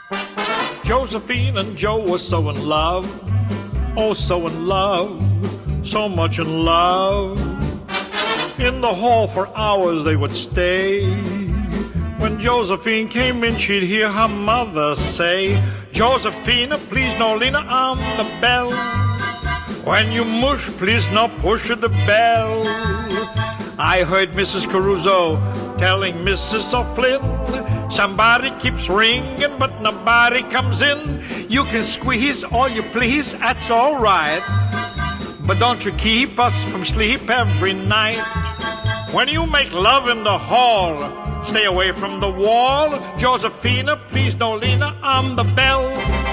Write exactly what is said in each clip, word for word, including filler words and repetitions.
Josephine and Joe were so in love, oh so in love, so much in love. In the hall for hours they would stay. When Josephine came in, she'd hear her mother say, Josephine, please no lean on the bell. When you mush, please no push the bell. I heard Missus Caruso telling Missus O'Flynn, somebody keeps ringing, but nobody comes in. You can squeeze all you please, that's all right. But don't you keep us from sleep every night. When you make love in the hall, stay away from the wall. Josephina, please don't lean on the bell.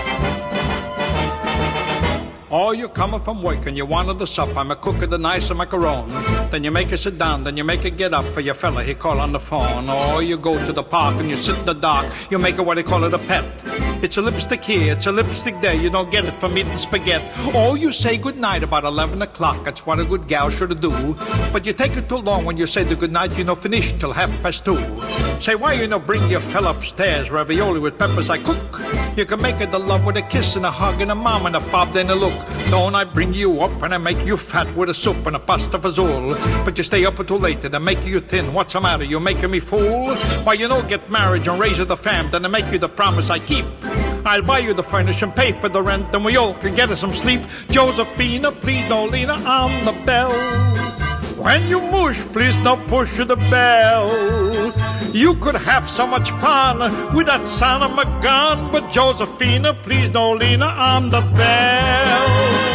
Oh, you're coming from work and you wanted the sup. I'm a cook of the nice macaron. Then you make her sit down, then you make her get up for your fella, he call on the phone. Or you go to the park and you sit in the dark. You make her what they call it a pet. It's a lipstick here, it's a lipstick there. You don't get it from eating spaghetti. Or you say goodnight about eleven o'clock. That's what a good gal should do. But you take it too long when you say the goodnight. You know finish till half past two. Say why you know bring your fella upstairs. Ravioli with peppers I cook. You can make her the love with a kiss and a hug and a mom and a bob then a look. Don't I bring you up and I make you fat with a soup and a pasta fazool? But you stay up until late and I make you thin. What's the matter? You making me fool? Why you know get married and raise the fam, then I make you the promise I keep. I'll buy you the furnish and pay for the rent, and we all can get us some sleep. Josephina, please don't lean on the bell. When you mush, please don't push the bell. You could have so much fun with that son of a gun, but Josephina, please don't lean on the bell.